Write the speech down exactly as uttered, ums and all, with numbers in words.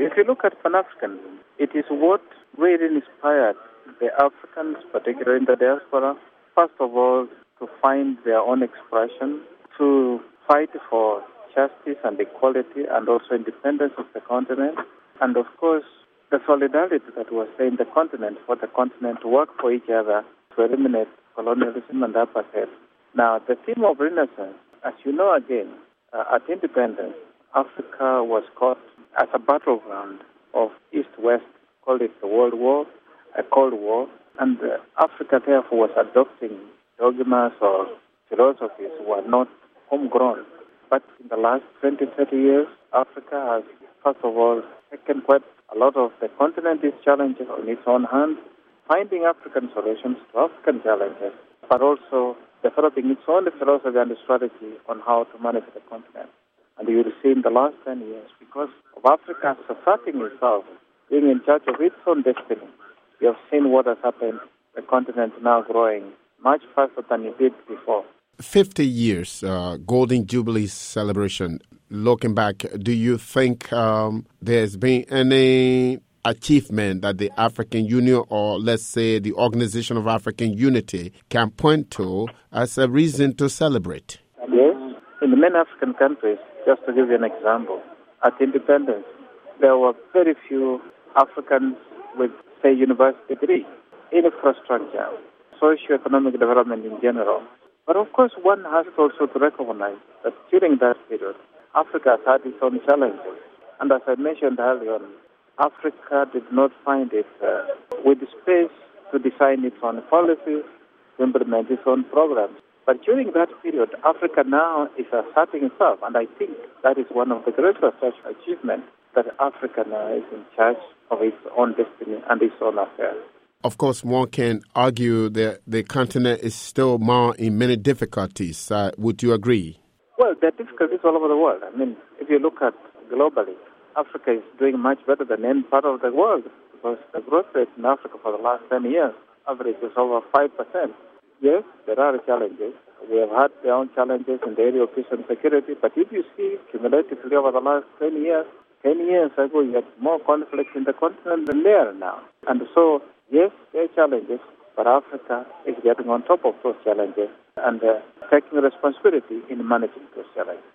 If you look at Pan-Africanism, it is what really inspired the Africans, particularly in the diaspora, first of all, to find their own expression, to fight for justice and equality and also independence of the continent, and of course, the solidarity that was there in the continent for the continent to work for each other to eliminate colonialism and apartheid. Now, the theme of Renaissance, as you know again, uh, at independence, Africa was caught as a battleground of East-West, called it the World War, a Cold War, and uh, Africa therefore was adopting dogmas or philosophies who were not homegrown. But in the last twenty, thirty years, Africa has, first of all, taken quite a lot of the continent's challenges on its own hand, finding African solutions to African challenges, but also developing its own philosophy and strategy on how to manage the continent. And you will see in the last ten years, because of Africa asserting itself, being in charge of its own destiny, you have seen what has happened, the continent now growing much faster than it did before. fifty years, uh, Golden Jubilee celebration. Looking back, do you think um, there's been any achievement that the African Union, or let's say the Organization of African Unity, can point to as a reason to celebrate? Yes. In many African countries, just to give you an example, at independence, there were very few Africans with, say, university degree, infrastructure, socio-economic development in general. But of course, one has also to recognize that during that period, Africa has had its own challenges. And as I mentioned earlier on, Africa did not find it uh, with the space to design its own policies, to implement its own programs. But during that period, Africa now is asserting itself, and I think that is one of the greatest such achievements, that Africa now is in charge of its own destiny and its own affairs. Of course, one can argue that the continent is still marred in many difficulties. Uh, would you agree? Well, there are difficulties all over the world. I mean, if you look at globally, Africa is doing much better than any part of the world, because the growth rate in Africa for the last ten years average is over five percent. Yes, there are challenges. We have had our own challenges in the area of peace and security, but if you see cumulatively over the last ten years, ten years ago you had more conflict in the continent than there now. And so, yes, there are challenges, but Africa is getting on top of those challenges and uh, taking responsibility in managing those challenges.